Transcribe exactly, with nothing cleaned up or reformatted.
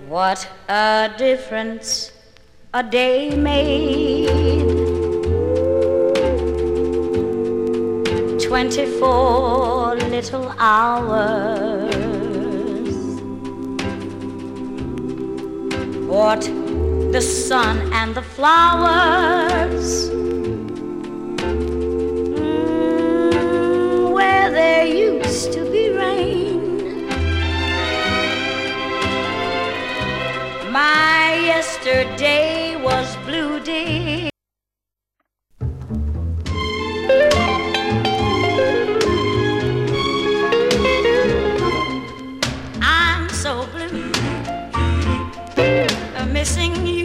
What a difference a day made. Twenty-four little hours. What the sun and the flowers, mm, where there used to be rain. My yesterday was blue, dear. I'm so blue, missing you.